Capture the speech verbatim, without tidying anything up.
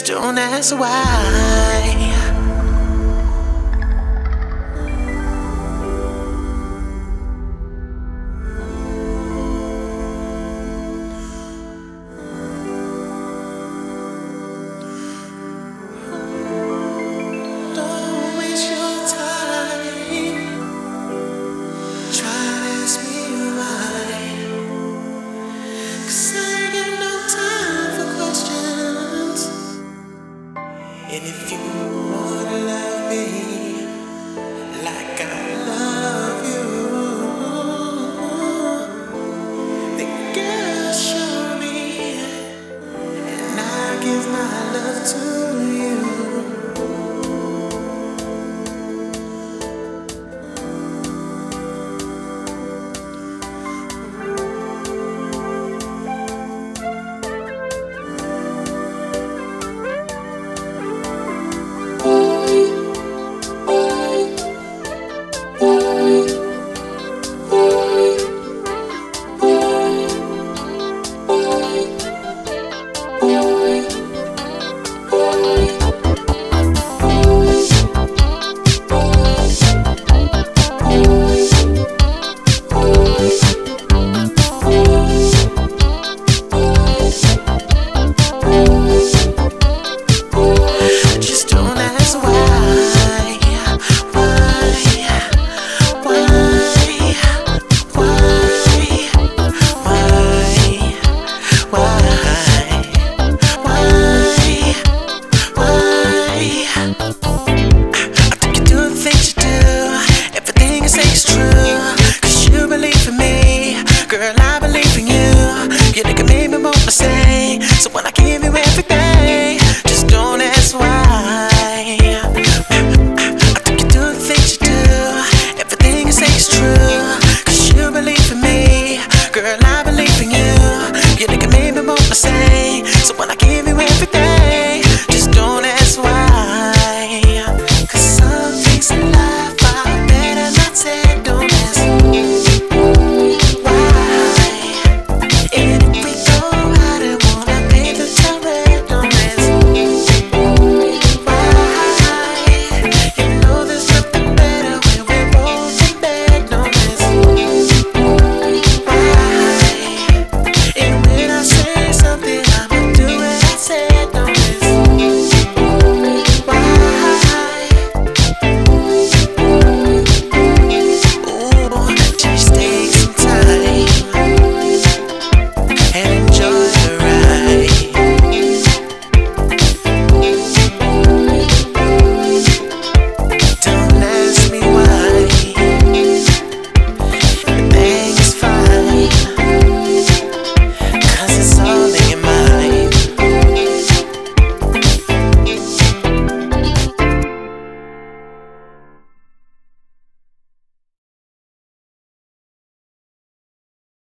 Just don't ask why. And if you wanna love me like I love you, then girl, show me, and I give my love to you. So when I give you everything, just don't ask why. I think you do the things you do, everything you say is true, cause you believe in me, girl, I believe in you. You think it made me want to say, so when I give you everything,